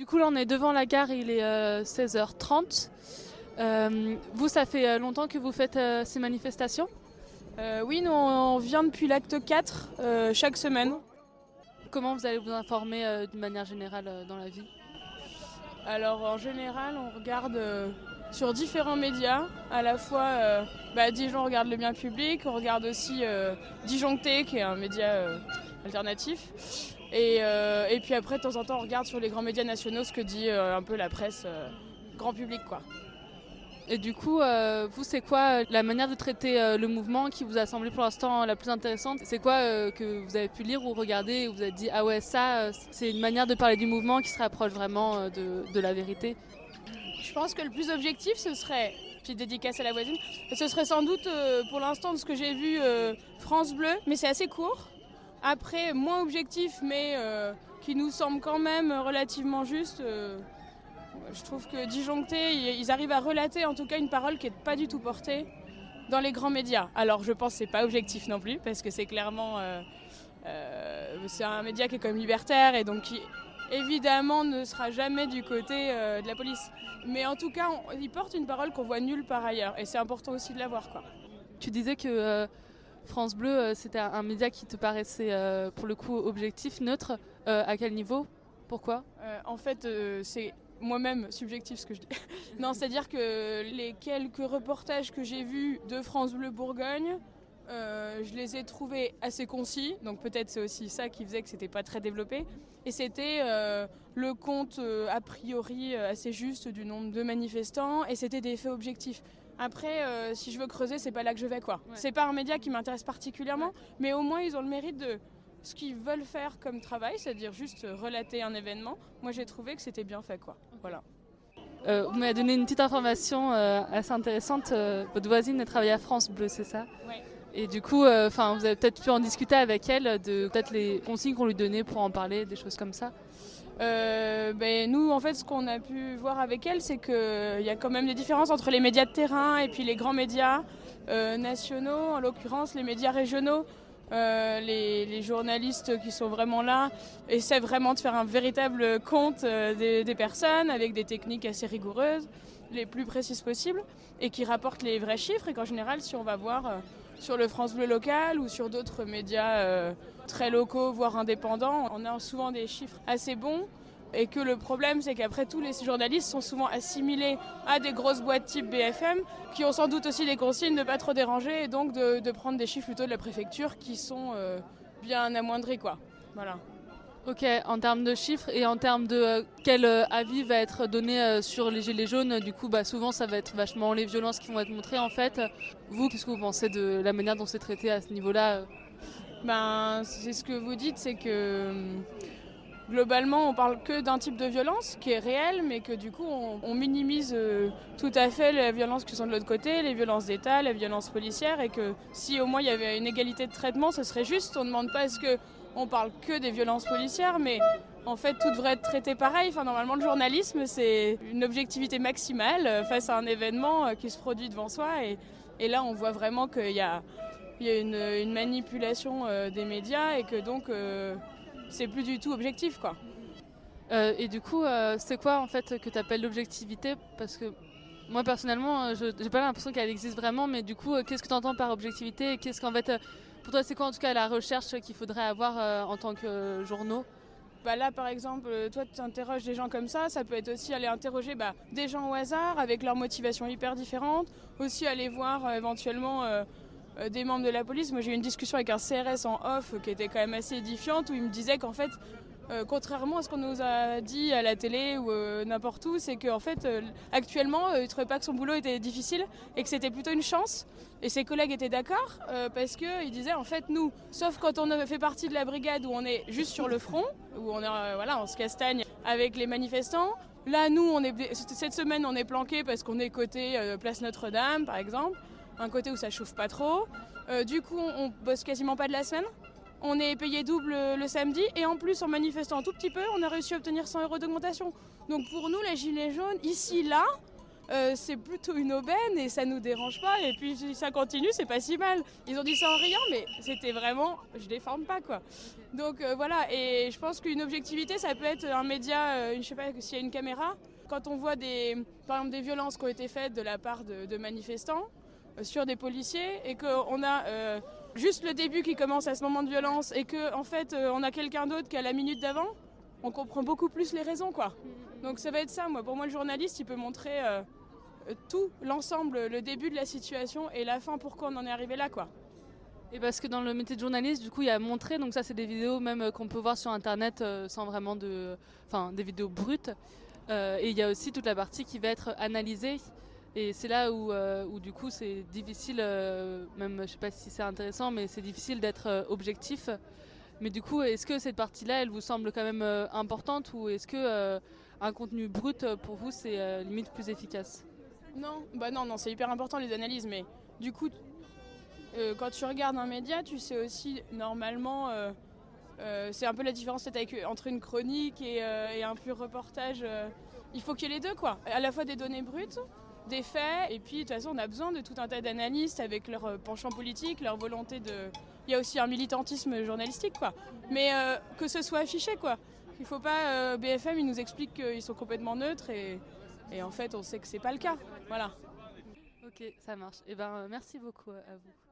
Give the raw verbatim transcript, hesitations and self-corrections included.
Du coup, là, on est devant la gare, il est euh, seize heures trente. Euh, vous, ça fait longtemps que vous faites euh, ces manifestations ? euh, Oui, nous, on vient depuis l'acte quatre, euh, chaque semaine. Comment vous allez vous informer euh, d'une manière générale euh, dans la vie ? Alors, en général, on regarde euh, sur différents médias. À la fois, euh, bah, Dijon regarde le bien public, on regarde aussi euh, Disjoncté, qui est un média euh, alternatif. Et, euh, et puis après, de temps en temps, on regarde sur les grands médias nationaux ce que dit euh, un peu la presse euh, grand public, quoi. Et du coup, euh, vous, c'est quoi la manière de traiter euh, le mouvement qui vous a semblé pour l'instant la plus intéressante ? C'est quoi euh, que vous avez pu lire ou regarder et vous avez dit « Ah ouais, ça, euh, c'est une manière de parler du mouvement qui se rapproche vraiment euh, de, de la vérité ». Je pense que le plus objectif, ce serait, petite dédicace à la voisine, ce serait sans doute euh, pour l'instant de ce que j'ai vu euh, France Bleu, mais c'est assez court. Après, moins objectif, mais euh, qui nous semble quand même relativement juste. Euh, je trouve que Disjoncté, ils arrivent à relater en tout cas une parole qui n'est pas du tout portée dans les grands médias. Alors je pense que c'est pas objectif non plus, parce que c'est clairement... Euh, euh, c'est un média qui est quand même libertaire et donc qui évidemment ne sera jamais du côté euh, de la police. Mais en tout cas, on, ils portent une parole qu'on voit nulle part ailleurs et c'est important aussi de la voir, quoi. Tu disais que euh, France Bleu, euh, c'était un, un média qui te paraissait euh, pour le coup objectif, neutre. Euh, à quel niveau ? Pourquoi ? euh, En fait, euh, c'est moi-même subjectif ce que je dis. Non, c'est-à-dire que les quelques reportages que j'ai vus de France Bleu Bourgogne, euh, je les ai trouvés assez concis, donc peut-être c'est aussi ça qui faisait que c'était pas très développé. Et c'était euh, le compte euh, a priori assez juste du nombre de manifestants et c'était des faits objectifs. Après, euh, si je veux creuser, c'est pas là que je vais, quoi. Ouais. C'est pas un média qui m'intéresse particulièrement, ouais. Mais au moins ils ont le mérite de ce qu'ils veulent faire comme travail, c'est-à-dire juste relater un événement. Moi, j'ai trouvé que c'était bien fait, quoi. Voilà. Euh, vous m'avez donné une petite information euh, assez intéressante. Euh, votre voisine travaille à France Bleu, c'est ça ? Oui. Et du coup, euh, vous avez peut-être pu en discuter avec elle de peut-être les consignes qu'on lui donnait pour en parler, des choses comme ça ? Euh, ben, nous, en fait, ce qu'on a pu voir avec elle, c'est qu'il y a quand même des différences entre les médias de terrain et puis les grands médias euh, nationaux, en l'occurrence les médias régionaux. Euh, les, les journalistes qui sont vraiment là essaient vraiment de faire un véritable compte euh, des, des personnes avec des techniques assez rigoureuses, les plus précises possibles, et qui rapportent les vrais chiffres. Et qu'en général, si on va voir euh, sur le France Bleu local ou sur d'autres médias euh, très locaux, voire indépendants, on a souvent des chiffres assez bons. Et que le problème, c'est qu'après, tous les journalistes sont souvent assimilés à des grosses boîtes type B F M, qui ont sans doute aussi des consignes de ne pas trop déranger, et donc de, de prendre des chiffres plutôt de la préfecture qui sont euh, bien amoindris, quoi. Voilà. Ok, en termes de chiffres et en termes de euh, quel euh, avis va être donné euh, sur les gilets jaunes, du coup, bah, souvent, ça va être vachement les violences qui vont être montrées, en fait. Vous, qu'est-ce que vous pensez de la manière dont c'est traité à ce niveau-là ? Ben, c'est ce que vous dites, c'est que... Globalement, on parle que d'un type de violence qui est réel, mais que du coup, on, on minimise euh, tout à fait les violences qui sont de l'autre côté, les violences d'État, les violences policières, et que si au moins il y avait une égalité de traitement, ce serait juste. On ne demande pas est-ce qu'on parle que des violences policières, mais en fait, tout devrait être traité pareil. Enfin, normalement, le journalisme, c'est une objectivité maximale face à un événement qui se produit devant soi, et, et là, on voit vraiment qu'il y a, il y a une, une manipulation euh, des médias, et que donc... Euh, c'est plus du tout objectif, quoi. Euh, et du coup, euh, c'est quoi en fait que tu appelles l'objectivité ? Parce que moi personnellement, je j'ai pas l'impression qu'elle existe vraiment, mais du coup, euh, qu'est-ce que tu entends par objectivité ? Et qu'est-ce qu'en fait, euh, pour toi, c'est quoi en tout cas la recherche qu'il faudrait avoir euh, en tant que euh, journaux ? Bah là, par exemple, toi, tu interroges des gens comme ça. Ça peut être aussi aller interroger bah, des gens au hasard avec leurs motivations hyper différentes. Aussi aller voir euh, éventuellement... Euh, des membres de la police. Moi j'ai eu une discussion avec un C R S en off qui était quand même assez édifiante, où il me disait qu'en fait euh, contrairement à ce qu'on nous a dit à la télé ou euh, n'importe où, c'est qu'en fait euh, actuellement euh, il trouvait pas que son boulot était difficile et que c'était plutôt une chance, et ses collègues étaient d'accord euh, parce qu'ils disaient en fait nous, sauf quand on avait fait partie de la brigade où on est juste sur le front, où on, est, euh, voilà, on se castagne avec les manifestants. Là nous on est, cette semaine on est planqué parce qu'on est côté euh, Place Notre-Dame par exemple, un côté où ça chauffe pas trop. Euh, du coup, on, on bosse quasiment pas de la semaine. On est payé double le, le samedi. Et en plus, en manifestant un tout petit peu, on a réussi à obtenir cent euros d'augmentation. Donc pour nous, les gilets jaunes, ici, là, euh, c'est plutôt une aubaine et ça nous dérange pas. Et puis si ça continue, c'est pas si mal. Ils ont dit ça en riant, mais c'était vraiment, je déforme pas quoi. Donc euh, voilà, et je pense qu'une objectivité, ça peut être un média, euh, je sais pas s'il y a une caméra. Quand on voit des, par exemple des violences qui ont été faites de la part de, de manifestants euh, sur des policiers et qu'on a euh, juste le début qui commence à ce moment de violence et qu'en en fait euh, on a quelqu'un d'autre qui a la minute d'avant, on comprend beaucoup plus les raisons quoi. Donc ça va être ça, moi. Pour moi le journaliste il peut montrer euh, tout, l'ensemble, le début de la situation et la fin, pourquoi on en est arrivé là quoi. Et parce que dans le métier de journaliste, du coup, il y a montré, donc ça c'est des vidéos même euh, qu'on peut voir sur internet euh, sans vraiment de... Enfin, des vidéos brutes. Euh, et il y a aussi toute la partie qui va être analysée. Et c'est là où, euh, où du coup c'est difficile, euh, même je sais pas si c'est intéressant, mais c'est difficile d'être euh, objectif. Mais du coup, est-ce que cette partie-là, elle vous semble quand même euh, importante ou est-ce que euh, un contenu brut pour vous c'est euh, limite plus efficace? Non, bah non, non, c'est hyper important les analyses, mais du coup, euh, quand tu regardes un média, tu sais aussi normalement, euh, euh, c'est un peu la différence avec, entre une chronique et, euh, et un pur reportage. Euh, il faut qu'il y ait les deux quoi, à la fois des données brutes, des faits, et puis de toute façon on a besoin de tout un tas d'analystes avec leur penchant politique, leur volonté de... Il y a aussi un militantisme journalistique quoi, mais euh, que ce soit affiché quoi. Il faut pas, euh, B F M ils nous expliquent qu'ils sont complètement neutres et, et en fait on sait que c'est pas le cas, voilà. Ok, ça marche. Et ben merci beaucoup à vous.